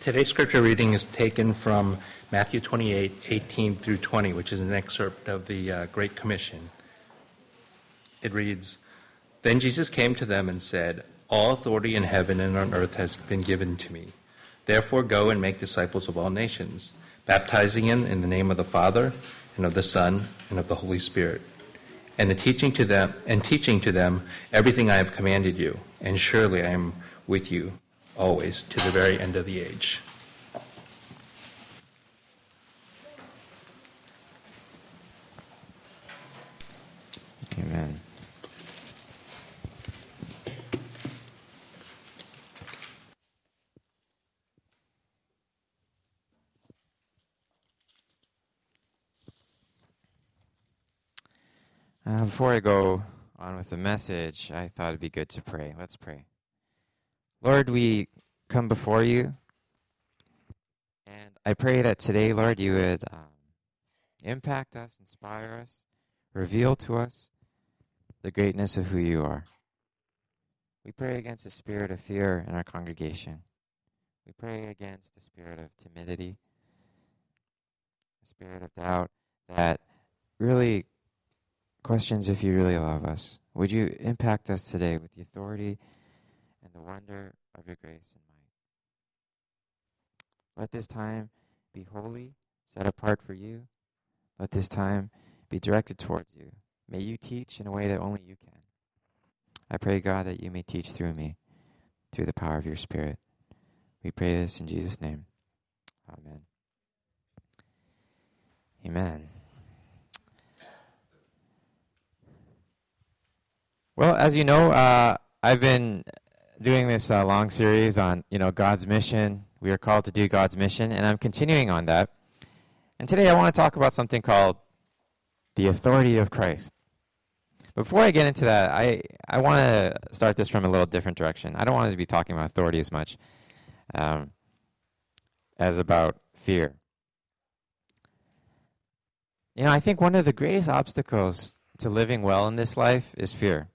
Today's scripture reading is taken from Matthew 28, 18 through 20, which is an excerpt of the Great Commission. It reads, "Then Jesus came to them and said, 'All authority in heaven and on earth has been given to me. Therefore go and make disciples of all nations, baptizing them in the name of the Father and of the Son and of the Holy Spirit, and teaching to them everything I have commanded you, and surely I am with you always to the very end of the age.'" Amen. Before I go on with the message, I thought it'd be good to pray. Let's pray. Lord, we come before you, and I pray that today, Lord, you would impact us, inspire us, reveal to us the greatness of who you are. We pray against the spirit of fear in our congregation. We pray against the spirit of timidity, the spirit of doubt that really questions if you really love us. Would you impact us today with the authority and the wonder of your grace and might? Let this time be holy, set apart for you. Let this time be directed towards you. May you teach in a way that only you can. I pray, God, that you may teach through me, through the power of your Spirit. We pray this in Jesus' name. Amen. Amen. Well, as you know, I've been doing this long series on, God's mission. We are called to do God's mission, and I'm continuing on that. And today I want to talk about something called the authority of Christ. Before I get into that, I want to start this from a little different direction. I don't want to be talking about authority as much as about fear. I think one of the greatest obstacles to living well in this life is fear.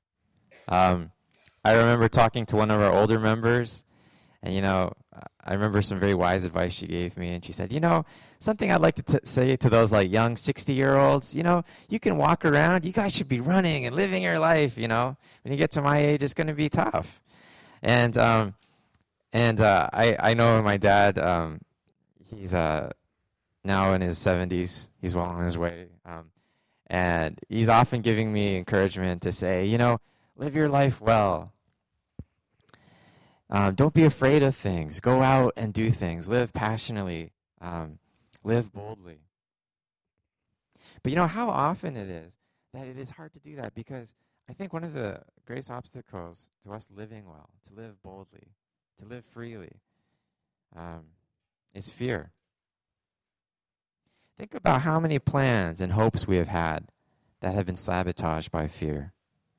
I remember talking to one of our older members, and, I remember some very wise advice she gave me, and she said, something I'd like to say to those young 60-year-olds, you can walk around, you guys should be running and living your life, when you get to my age, it's going to be tough. And I know my dad, he's now in his 70s, he's well on his way, and he's often giving me encouragement to say, live your life well. Don't be afraid of things. Go out and do things. Live passionately. Live boldly. But how often it is that it is hard to do that, because I think one of the greatest obstacles to us living well, to live boldly, to live freely, is fear. Think about how many plans and hopes we have had that have been sabotaged by fear.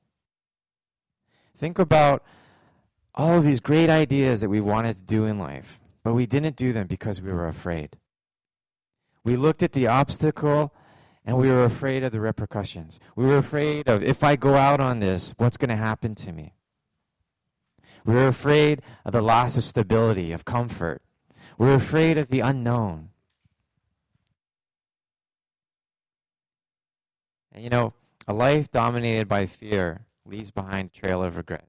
Think about all of these great ideas that we wanted to do in life, but we didn't do them because we were afraid. We looked at the obstacle and we were afraid of the repercussions. We were afraid of, if I go out on this, what's going to happen to me? We were afraid of the loss of stability, of comfort. We were afraid of the unknown. And a life dominated by fear leaves behind a trail of regret.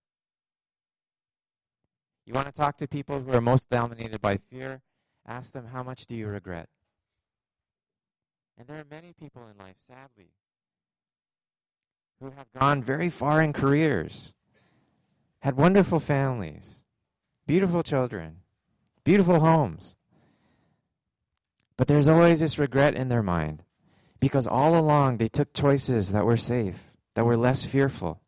You want to talk to people who are most dominated by fear? Ask them, how much do you regret? And there are many people in life, sadly, who have gone very far in careers, had wonderful families, beautiful children, beautiful homes. But there's always this regret in their mind, because all along they took choices that were safe, that were less fearful.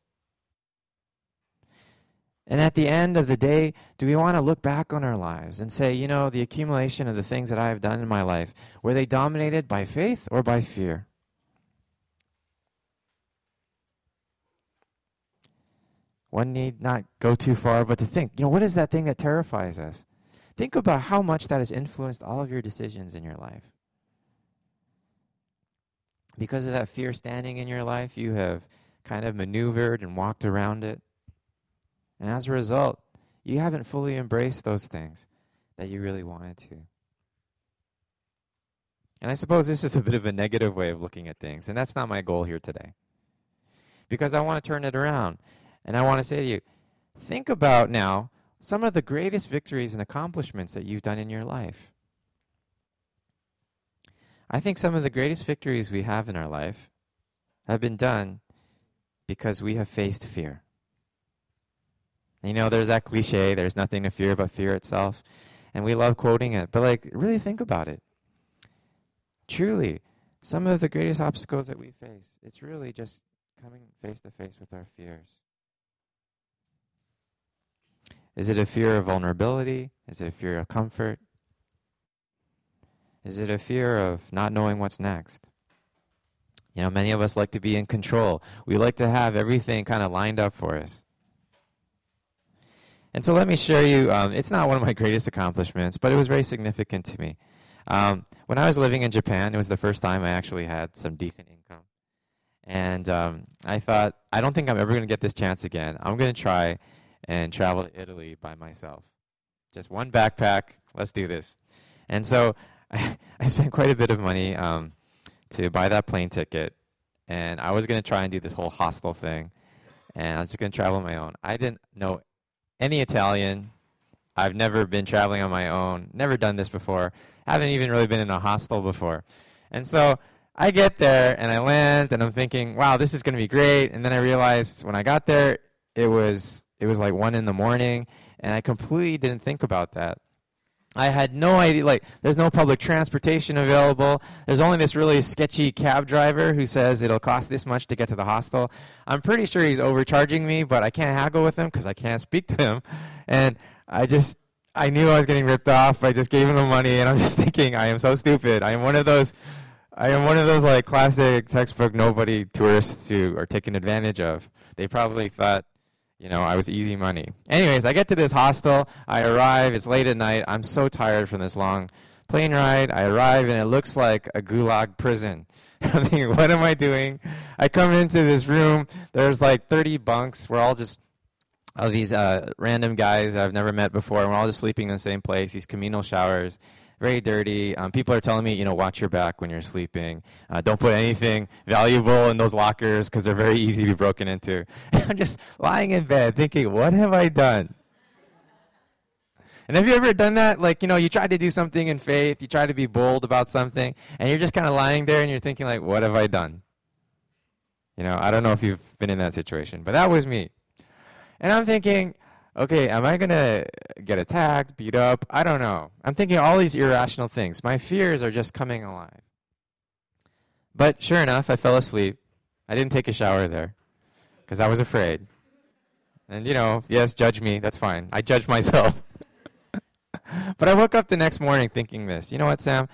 And at the end of the day, do we want to look back on our lives and say, the accumulation of the things that I have done in my life, were they dominated by faith or by fear? One need not go too far, but to think, what is that thing that terrifies us? Think about how much that has influenced all of your decisions in your life. Because of that fear standing in your life, you have kind of maneuvered and walked around it. And as a result, you haven't fully embraced those things that you really wanted to. And I suppose this is a bit of a negative way of looking at things, and that's not my goal here today. Because I want to turn it around, and I want to say to you, think about now some of the greatest victories and accomplishments that you've done in your life. I think some of the greatest victories we have in our life have been done because we have faced fear. You know, there's that cliche, there's nothing to fear but fear itself. And we love quoting it. But really think about it. Truly, some of the greatest obstacles that we face, it's really just coming face to face with our fears. Is it a fear of vulnerability? Is it a fear of comfort? Is it a fear of not knowing what's next? You know, many of us like to be in control. We like to have everything kind of lined up for us. And so let me share you, it's not one of my greatest accomplishments, but it was very significant to me. When I was living in Japan, it was the first time I actually had some decent income. And I thought, I don't think I'm ever going to get this chance again. I'm going to try and travel to Italy by myself. Just one backpack, let's do this. And so I spent quite a bit of money to buy that plane ticket. And I was going to try and do this whole hostel thing. And I was just going to travel on my own. I didn't know any Italian. I've never been traveling on my own. Never done this before. Haven't even really been in a hostel before. And so I get there and I land and I'm thinking, wow, this is going to be great. And then I realized when I got there, it was like 1 a.m. and I completely didn't think about that. I had no idea, there's no public transportation available. There's only this really sketchy cab driver who says it'll cost this much to get to the hostel. I'm pretty sure he's overcharging me, but I can't haggle with him because I can't speak to him. And I knew I was getting ripped off, but I just gave him the money, and I'm just thinking, I am so stupid. I am one of those classic textbook nobody tourists who are taken advantage of. They probably thought, I was easy money. Anyways, I get to this hostel. I arrive. It's late at night. I'm so tired from this long plane ride. I arrive, and it looks like a gulag prison. I'm thinking, what am I doing? I come into this room. There's 30 bunks. We're all just these random guys I've never met before. And we're all just sleeping in the same place, these communal showers. Very dirty. People are telling me, watch your back when you're sleeping. Don't put anything valuable in those lockers because they're very easy to be broken into. And I'm just lying in bed thinking, what have I done? And have you ever done that? You try to do something in faith. You try to be bold about something. And you're just kind of lying there and you're thinking, what have I done? I don't know if you've been in that situation. But that was me. And I'm thinking, okay, am I going to get attacked, beat up? I don't know. I'm thinking all these irrational things. My fears are just coming alive. But sure enough, I fell asleep. I didn't take a shower there because I was afraid. And, yes, judge me. That's fine. I judge myself. But I woke up the next morning thinking this. You know what, Sam?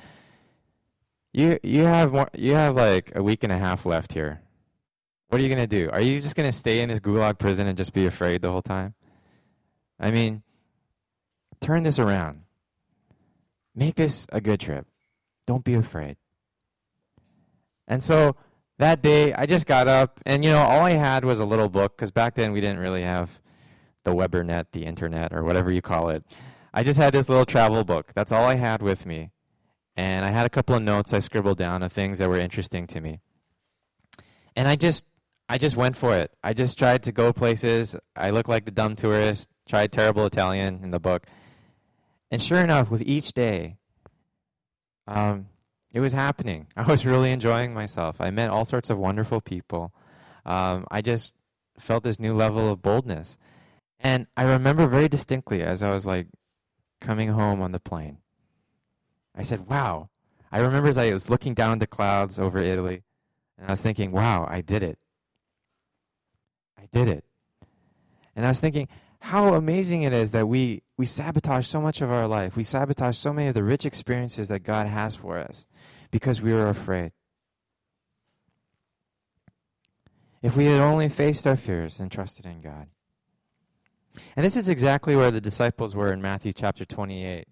You have a week and a half left here. What are you going to do? Are you just going to stay in this gulag prison and just be afraid the whole time? I mean, turn this around. Make this a good trip. Don't be afraid. And so that day, I just got up, and, all I had was a little book, because back then we didn't really have the Webernet, the internet, or whatever you call it. I just had this little travel book. That's all I had with me. And I had a couple of notes I scribbled down of things that were interesting to me. And I just went for it. I just tried to go places. I looked like the dumb tourist. Tried terrible Italian in the book. And sure enough, with each day, it was happening. I was really enjoying myself. I met all sorts of wonderful people. I just felt this new level of boldness. And I remember very distinctly as I was coming home on the plane, I said, wow. I remember as I was looking down the clouds over Italy, and I was thinking, wow, I did it. I did it. And I was thinking, how amazing it is that we sabotage so much of our life. We sabotage so many of the rich experiences that God has for us because we were afraid. If we had only faced our fears and trusted in God. And this is exactly where the disciples were in Matthew chapter 28.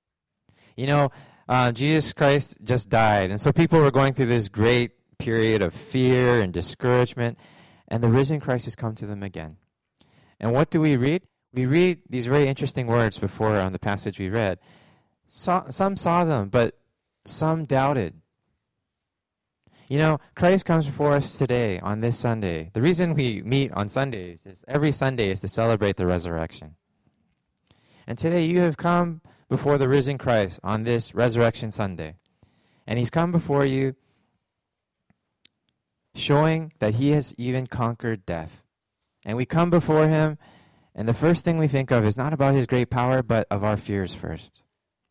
Jesus Christ just died, and so people were going through this great period of fear and discouragement, and the risen Christ has come to them again. And what do we read? We read these very interesting words before on the passage we read, Some saw them, but some doubted. You know, Christ comes before us today on this Sunday. The reason we meet on Sundays is every Sunday is to celebrate the resurrection. And today you have come before the risen Christ on this Resurrection Sunday. And he's come before you showing that he has even conquered death. And we come before him, and the first thing we think of is not about his great power, but of our fears first.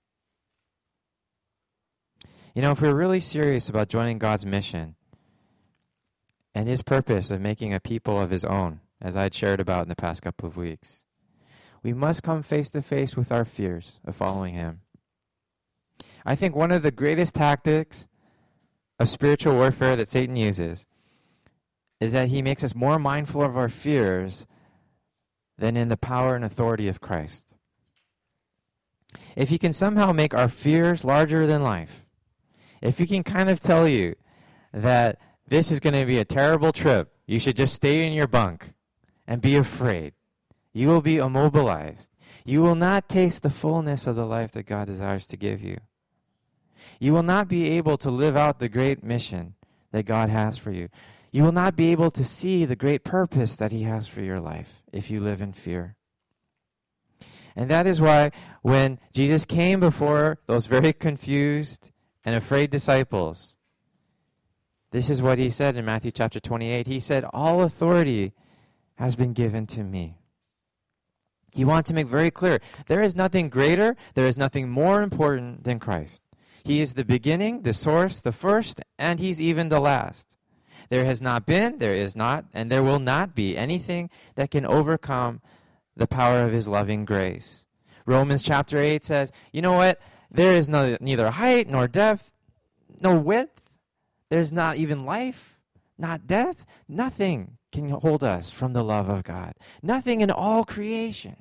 You know, if we're really serious about joining God's mission and his purpose of making a people of his own, as I had shared about in the past couple of weeks, we must come face to face with our fears of following him. I think one of the greatest tactics of spiritual warfare that Satan uses is that he makes us more mindful of our fears than in the power and authority of Christ. If he can somehow make our fears larger than life, if he can kind of tell you that this is going to be a terrible trip, you should just stay in your bunk and be afraid, you will be immobilized. You will not taste the fullness of the life that God desires to give you. You will not be able to live out the great mission that God has for you. You will not be able to see the great purpose that he has for your life if you live in fear. And that is why when Jesus came before those very confused and afraid disciples, this is what he said in Matthew chapter 28. He said, "All authority has been given to me." He wanted to make very clear, there is nothing greater, there is nothing more important than Christ. He is the beginning, the source, the first, and he's even the last. There has not been, there is not, and there will not be anything that can overcome the power of his loving grace. Romans chapter 8 says, you know what? There is neither height nor depth, no width. There's not even life, not death. Nothing can hold us from the love of God. Nothing in all creation.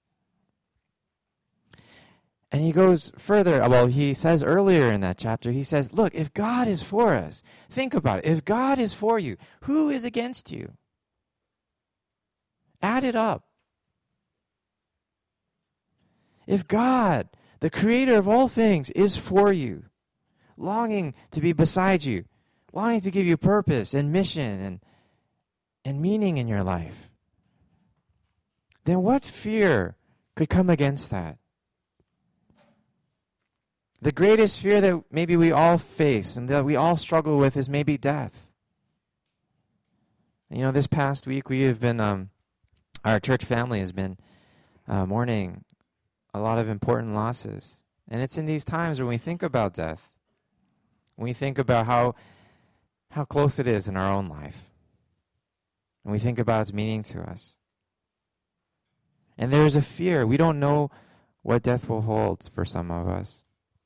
And he goes further. Well, he says earlier in that chapter, he says, look, if God is for us, think about it. If God is for you, who is against you? Add it up. If God, the creator of all things, is for you, longing to be beside you, longing to give you purpose and mission and meaning in your life, then what fear could come against that? The greatest fear that maybe we all face and that we all struggle with is maybe death. You know, this past week we have been, our church family has been mourning a lot of important losses. And it's in these times when we think about death, when we think about how close it is in our own life, and we think about its meaning to us. And there is a fear. We don't know what death will hold for some of us.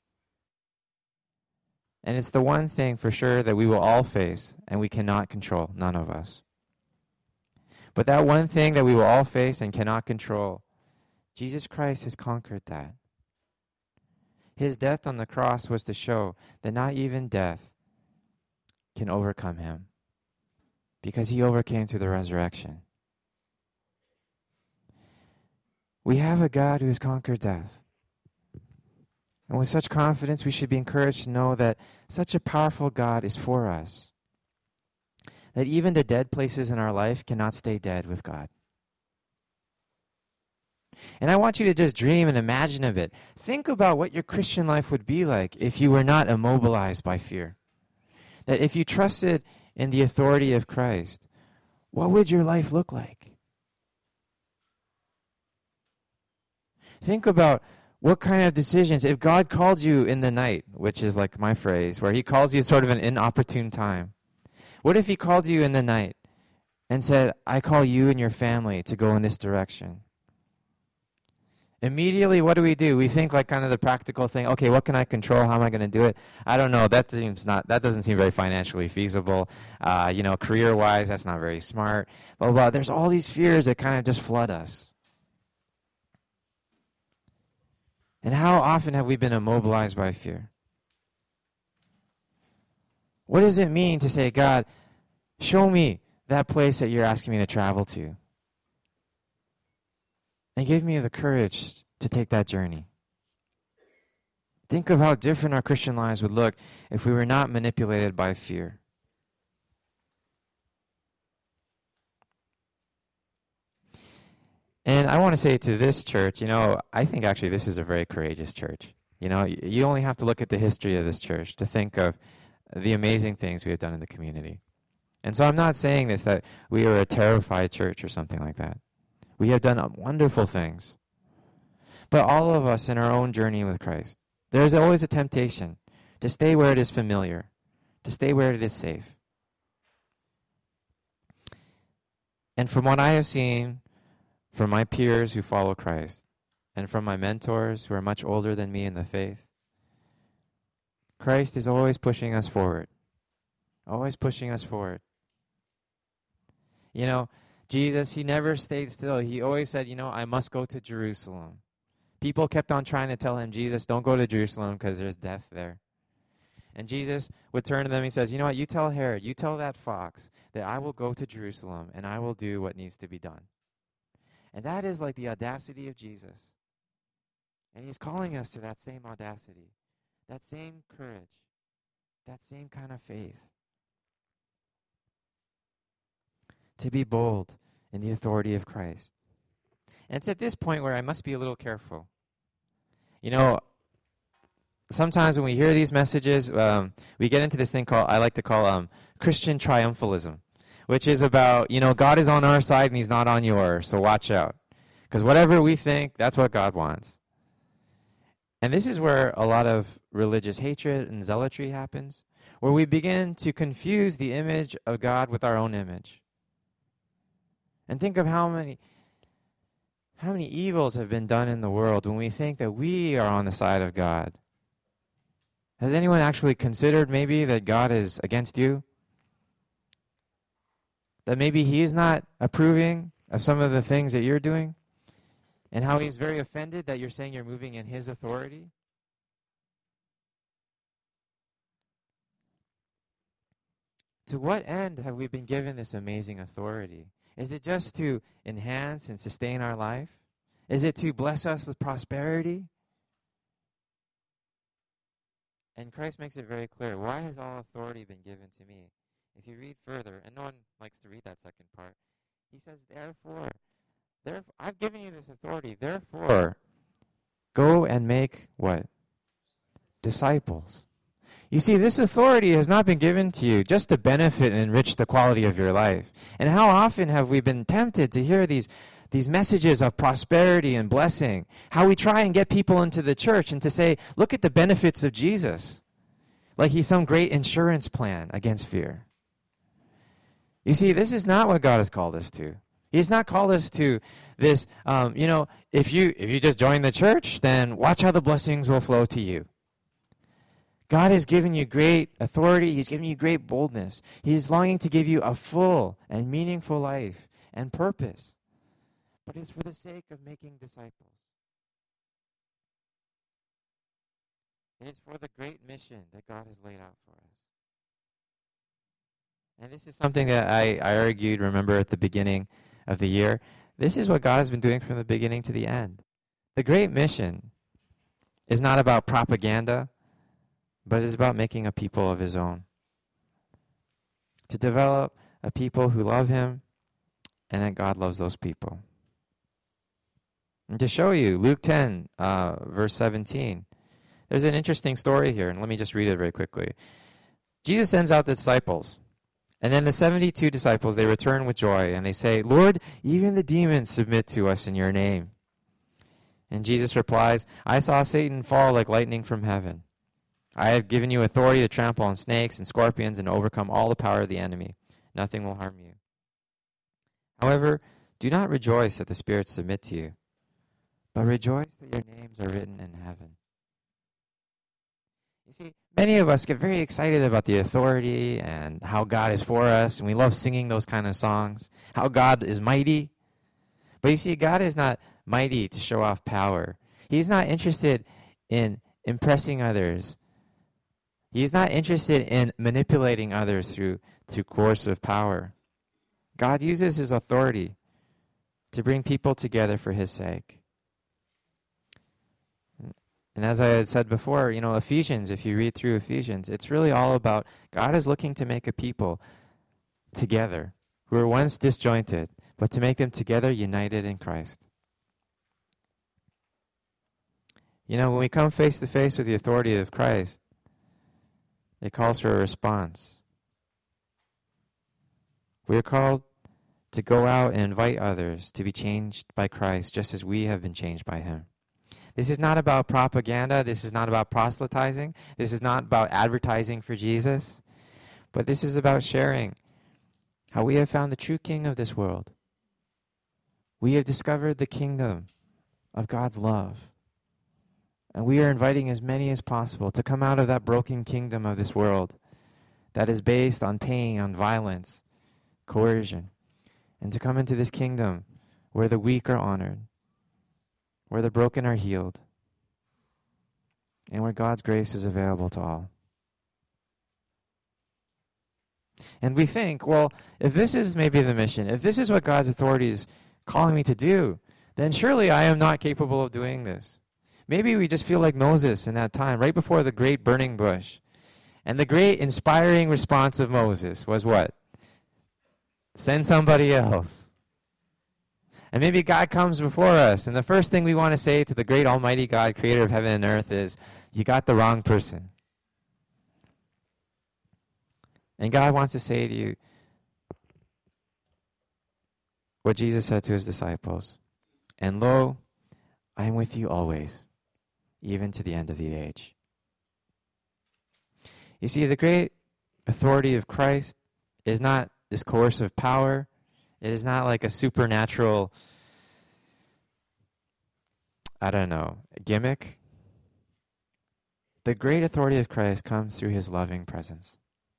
And it's the one thing for sure that we will all face and we cannot control, none of us. But that one thing that we will all face and cannot control, Jesus Christ has conquered that. His death on the cross was to show that not even death can overcome him, because he overcame through the resurrection. We have a God who has conquered death. And with such confidence, we should be encouraged to know that such a powerful God is for us, that even the dead places in our life cannot stay dead with God. And I want you to just dream and imagine a bit. Think about what your Christian life would be like if you were not immobilized by fear. That if you trusted in the authority of Christ, what would your life look like? Think about what kind of decisions, if God called you in the night, which is like my phrase, where he calls you sort of an inopportune time. What if he called you in the night and said, I call you and your family to go in this direction? Immediately, what do? We think like kind of the practical thing. Okay, what can I control? How am I going to do it? I don't know. That doesn't seem very financially feasible. Career-wise, that's not very smart. But there's all these fears that kind of just flood us. And how often have we been immobilized by fear? What does it mean to say, God, show me that place that you're asking me to travel to? And give me the courage to take that journey. Think of how different our Christian lives would look if we were not manipulated by fear. And I want to say to this church, I think actually this is a very courageous church. You only have to look at the history of this church to think of the amazing things we have done in the community. And so I'm not saying this that we are a terrified church or something like that. We have done wonderful things. But all of us in our own journey with Christ, there's always a temptation to stay where it is familiar, to stay where it is safe. And from what I have seen from my peers who follow Christ, and from my mentors who are much older than me in the faith, Christ is always pushing us forward. Always pushing us forward. Jesus, he never stayed still. He always said, I must go to Jerusalem. People kept on trying to tell him, Jesus, don't go to Jerusalem because there's death there. And Jesus would turn to them, he says, you know what, you tell Herod, you tell that fox that I will go to Jerusalem and I will do what needs to be done. And that is like the audacity of Jesus. And he's calling us to that same audacity, that same courage, that same kind of faith. To be bold in the authority of Christ. And it's at this point where I must be a little careful. Sometimes when we hear these messages, we get into this thing I like to call Christian triumphalism, which is about, God is on our side and he's not on yours, so watch out. Because whatever we think, that's what God wants. And this is where a lot of religious hatred and zealotry happens, where we begin to confuse the image of God with our own image. And think of how many evils have been done in the world when we think that we are on the side of God. Has anyone actually considered maybe that God is against you? That maybe he's not approving of some of the things that you're doing? And how he's very offended that you're saying you're moving in his authority? To what end have we been given this amazing authority? Is it just to enhance and sustain our life? Is it to bless us with prosperity? And Christ makes it very clear. Why has all authority been given to me? If you read further, and no one likes to read that second part, he says, therefore, I've given you this authority. Therefore, go and make what? Disciples. You see, this authority has not been given to you just to benefit and enrich the quality of your life. And how often have we been tempted to hear these messages of prosperity and blessing, how we try and get people into the church and to say, look at the benefits of Jesus, like he's some great insurance plan against fear. You see, this is not what God has called us to. He's not called us to this, if you just join the church, then watch how the blessings will flow to you. God has given you great authority. He's given you great boldness. He is longing to give you a full and meaningful life and purpose. But it's for the sake of making disciples. It is for the great mission that God has laid out for us. And this is something that I argued, remember, at the beginning of the year. This is what God has been doing from the beginning to the end. The great mission is not about propaganda, but it's about making a people of his own. To develop a people who love him and that God loves those people. And to show you, Luke 10, verse 17, there's an interesting story here, and let me just read it very quickly. Jesus sends out the disciples, and then the 72 disciples, they return with joy, and they say, Lord, even the demons submit to us in your name. And Jesus replies, I saw Satan fall like lightning from heaven. I have given you authority to trample on snakes and scorpions and overcome all the power of the enemy. Nothing will harm you. However, do not rejoice that the spirits submit to you, but rejoice that your names are written in heaven. You see, many of us get very excited about the authority and how God is for us, and we love singing those kind of songs, how God is mighty. But you see, God is not mighty to show off power. He's not interested in impressing others. He's not interested in manipulating others through coercive power. God uses his authority to bring people together for his sake. And as I had said before, Ephesians, if you read through Ephesians, it's really all about God is looking to make a people together who were once disjointed, but to make them together united in Christ. When we come face to face with the authority of Christ, it calls for a response. We are called to go out and invite others to be changed by Christ just as we have been changed by him. This is not about propaganda. This is not about proselytizing. This is not about advertising for Jesus. But this is about sharing how we have found the true king of this world. We have discovered the kingdom of God's love. And we are inviting as many as possible to come out of that broken kingdom of this world that is based on pain, on violence, coercion, and to come into this kingdom where the weak are honored, where the broken are healed, and where God's grace is available to all. And we think, well, if this is maybe the mission, if this is what God's authority is calling me to do, then surely I am not capable of doing this. Maybe we just feel like Moses in that time, right before the great burning bush. And the great inspiring response of Moses was what? Send somebody else. And maybe God comes before us, and the first thing we want to say to the great almighty God, creator of heaven and earth, is, you got the wrong person. And God wants to say to you what Jesus said to his disciples, and lo, I am with you always, even to the end of the age. You see, the great authority of Christ is not this coercive power. It is not like a supernatural, gimmick. The great authority of Christ comes through his loving presence.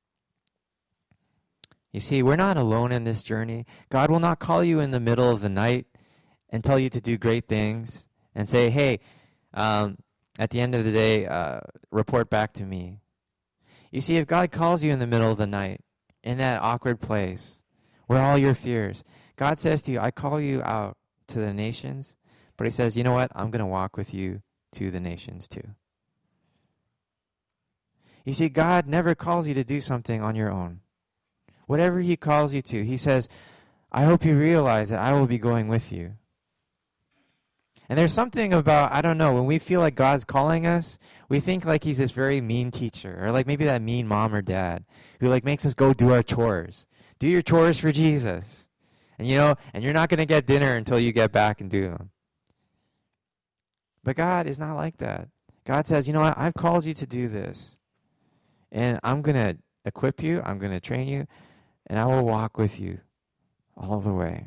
You see, we're not alone in this journey. God will not call you in the middle of the night and tell you to do great things and say, hey, at the end of the day, report back to me. You see, if God calls you in the middle of the night, in that awkward place, where all your fears, God says to you, I call you out to the nations, but he says, you know what? I'm going to walk with you to the nations too. You see, God never calls you to do something on your own. Whatever he calls you to, he says, I hope you realize that I will be going with you. And there's something about, when we feel like God's calling us, we think like he's this very mean teacher, or like maybe that mean mom or dad who like makes us go do our chores. Do your chores for Jesus. And and you're not going to get dinner until you get back and do them. But God is not like that. God says, you know what? I've called you to do this. And I'm going to equip you, I'm going to train you, and I will walk with you all the way.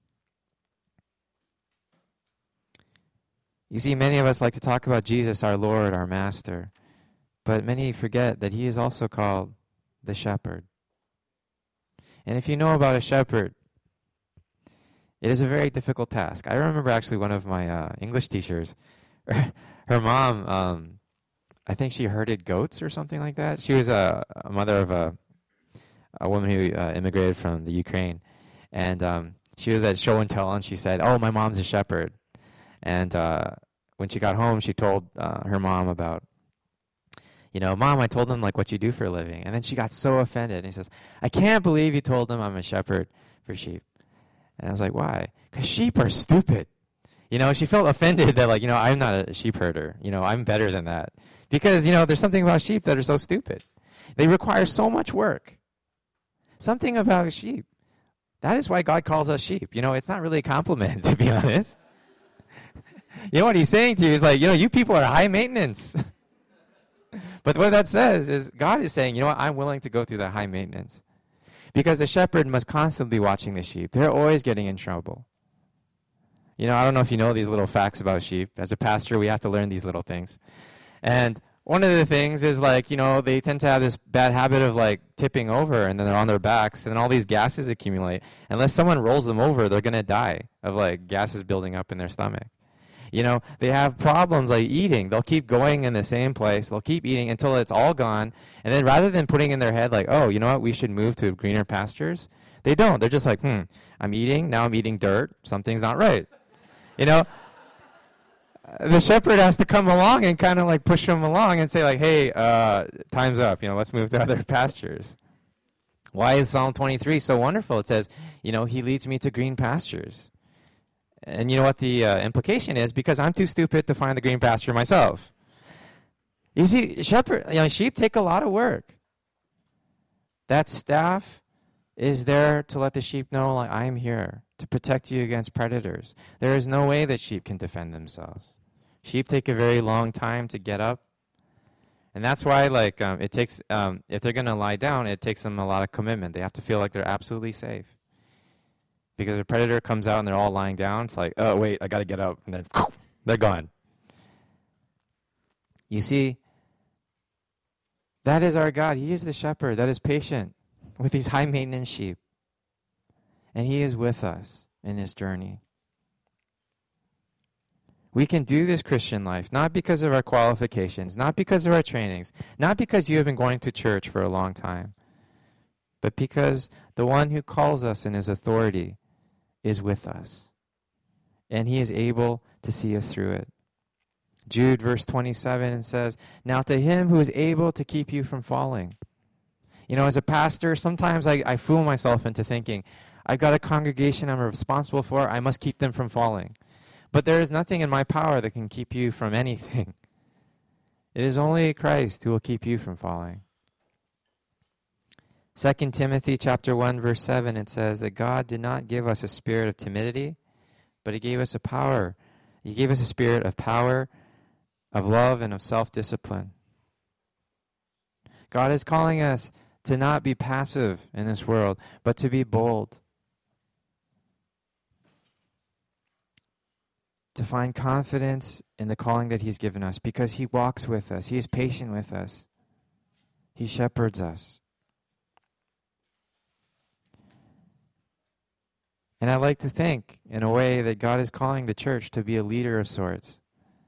You see, many of us like to talk about Jesus, our Lord, our Master, but many forget that he is also called the Shepherd. And if you know about a shepherd, it is a very difficult task. I remember actually one of my English teachers, her mom, I think she herded goats or something like that. She was a mother of a woman who immigrated from the Ukraine. And she was at show and tell, and she said, oh, my mom's a shepherd. And when she got home, she told her mom about, Mom, I told them like what you do for a living. And then she got so offended. And he says, I can't believe you told them I'm a shepherd for sheep. And I was like, why? Because sheep are stupid. She felt offended that I'm not a sheep herder. I'm better than that. Because, there's something about sheep that are so stupid. They require so much work. Something about sheep. That is why God calls us sheep. It's not really a compliment, to be honest. What he's saying to you is like, you people are high maintenance. But what that says is God is saying, I'm willing to go through that high maintenance. Because the shepherd must constantly be watching the sheep. They're always getting in trouble. I don't know if you know these little facts about sheep. As a pastor, we have to learn these little things. And one of the things is they tend to have this bad habit of tipping over, and then they're on their backs, and then all these gases accumulate. Unless someone rolls them over, they're going to die of gases building up in their stomach. They have problems like eating. They'll keep going in the same place. They'll keep eating until it's all gone. And then rather than putting in their head oh, you know what, we should move to greener pastures, they don't. They're just I'm eating. Now I'm eating dirt. Something's not right. the shepherd has to come along and kind of like push him along and say like, hey, time's up. Let's move to other pastures. Why is Psalm 23 so wonderful? It says, he leads me to green pastures. And you know what the implication is? Because I'm too stupid to find the green pasture myself. You see, sheep take a lot of work. That staff is there to let the sheep know, like, I am here to protect you against predators. There is no way that sheep can defend themselves. Sheep take a very long time to get up. And that's why, it takes, if they're going to lie down, it takes them a lot of commitment. They have to feel like they're absolutely safe. Because if a predator comes out and they're all lying down, it's like, oh, wait, I got to get up. And then they're gone. You see, that is our God. He is the shepherd that is patient with these high-maintenance sheep. And he is with us in this journey. We can do this Christian life, not because of our qualifications, not because of our trainings, not because you have been going to church for a long time, but because the one who calls us in his authority is with us. And he is able to see us through it. Jude verse 27 says, now to him who is able to keep you from falling. As a pastor, sometimes I fool myself into thinking, I've got a congregation I'm responsible for, I must keep them from falling. But there is nothing in my power that can keep you from anything. It is only Christ who will keep you from falling. 2 Timothy chapter 1, verse 7, it says that God did not give us a spirit of timidity, but he gave us a power. He gave us a spirit of power, of love, and of self-discipline. God is calling us to not be passive in this world, but to be bold. To find confidence in the calling that he's given us because he walks with us. He is patient with us. He shepherds us. And I like to think, in a way, that God is calling the church to be a leader of sorts.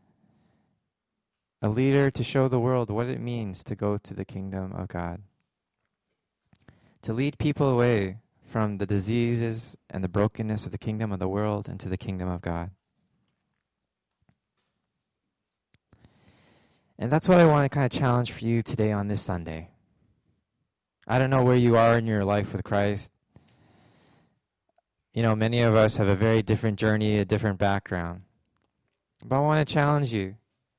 A leader to show the world what it means to go to the kingdom of God. To lead people away from the diseases and the brokenness of the kingdom of the world into the kingdom of God. And that's what I want to kind of challenge for you today on this Sunday. I don't know where you are in your life with Christ. Many of us have a very different journey, a different background. But I want to challenge you.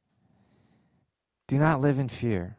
Do not live in fear.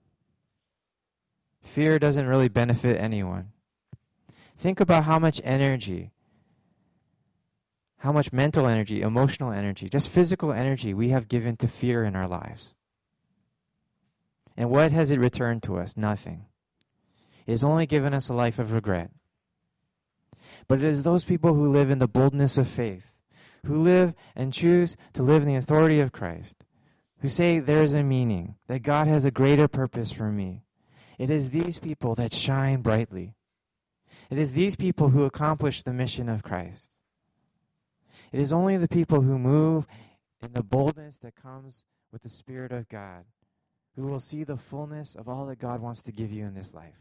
Fear doesn't really benefit anyone. Think about how much energy, how much mental energy, emotional energy, just physical energy we have given to fear in our lives. And what has it returned to us? Nothing. It has only given us a life of regret. But it is those people who live in the boldness of faith, who live and choose to live in the authority of Christ, who say there is a meaning, that God has a greater purpose for me. It is these people that shine brightly. It is these people who accomplish the mission of Christ. It is only the people who move in the boldness that comes with the Spirit of God who will see the fullness of all that God wants to give you in this life.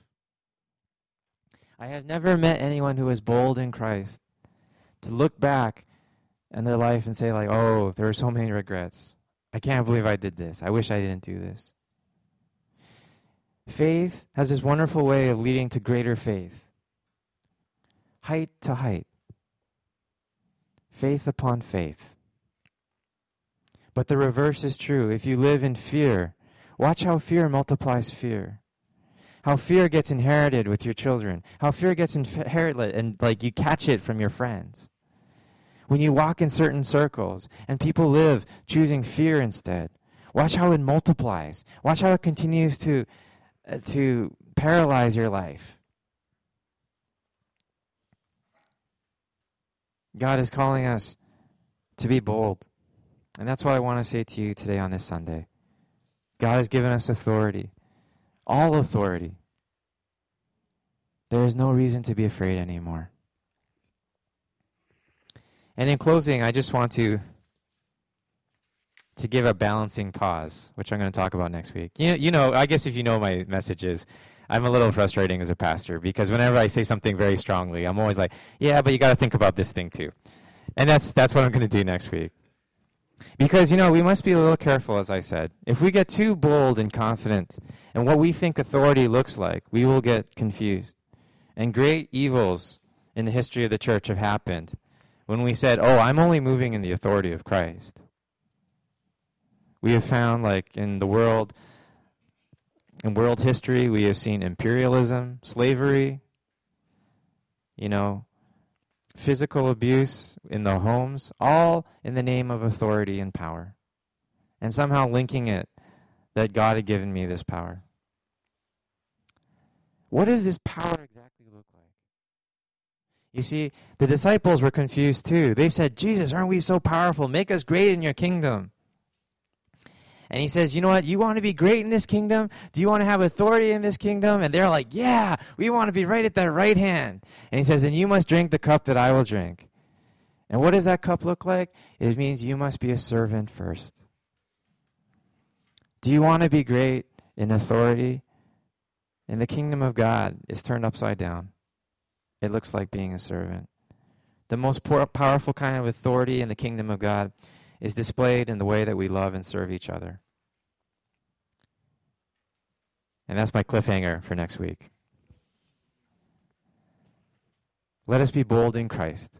I have never met anyone who is bold in Christ to look back in their life and say like, oh, there are so many regrets. I can't believe I did this. I wish I didn't do this. Faith has this wonderful way of leading to greater faith. Height to height. Faith upon faith. But the reverse is true. If you live in fear, watch how fear multiplies fear. How fear gets inherited with your children. How fear gets inherited and you catch it from your friends. When you walk in certain circles and people live choosing fear instead, watch how it multiplies. Watch how it continues to paralyze your life. God is calling us to be bold. And that's what I want to say to you today on this Sunday. God has given us authority. All authority. There is no reason to be afraid anymore. And in closing, I just want to give a balancing pause, which I'm going to talk about next week. I guess if you know my messages, I'm a little frustrating as a pastor because whenever I say something very strongly, I'm always like, yeah, but you got to think about this thing too. And that's what I'm going to do next week. Because, we must be a little careful, as I said. If we get too bold and confident in what we think authority looks like, we will get confused. And great evils in the history of the church have happened when we said, I'm only moving in the authority of Christ. We have found, like in the world, in world history, we have seen imperialism, slavery, physical abuse in the homes, all in the name of authority and power. And somehow linking it that God had given me this power. What does this power exactly look like? You see, the disciples were confused too. They said, Jesus, aren't we so powerful? Make us great in your kingdom. And he says, you know what? You want to be great in this kingdom? Do you want to have authority in this kingdom? And they're like, yeah, we want to be right at that right hand. And he says, and you must drink the cup that I will drink. And what does that cup look like? It means you must be a servant first. Do you want to be great in authority? In the kingdom of God, it's turned upside down. It looks like being a servant. The most powerful kind of authority in the kingdom of God is displayed in the way that we love and serve each other. And that's my cliffhanger for next week. Let us be bold in Christ.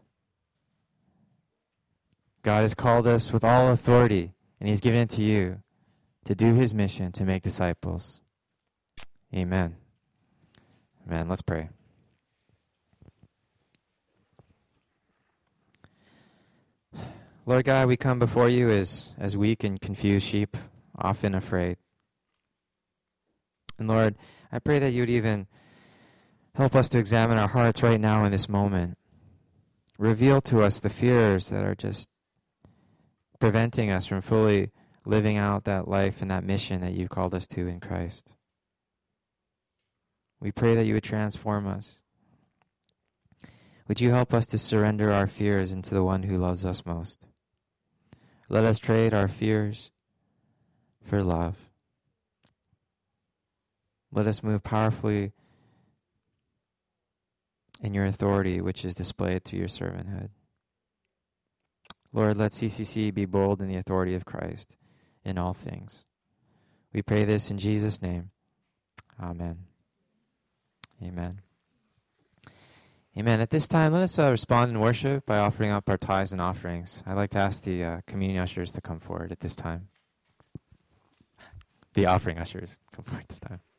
God has called us with all authority, and he's given it to you to do his mission to make disciples. Amen. Amen. Let's pray. Lord God, we come before you as weak and confused sheep, often afraid. And Lord, I pray that you would even help us to examine our hearts right now in this moment. Reveal to us the fears that are just preventing us from fully living out that life and that mission that you've called us to in Christ. We pray that you would transform us. Would you help us to surrender our fears into the one who loves us most? Let us trade our fears for love. Let us move powerfully in your authority, which is displayed through your servanthood. Lord, let CCC be bold in the authority of Christ in all things. We pray this in Jesus' name. Amen. Amen. Amen. At this time, let us respond in worship by offering up our tithes and offerings. I'd like to ask the communion ushers to come forward at this time. The offering ushers come forward this time.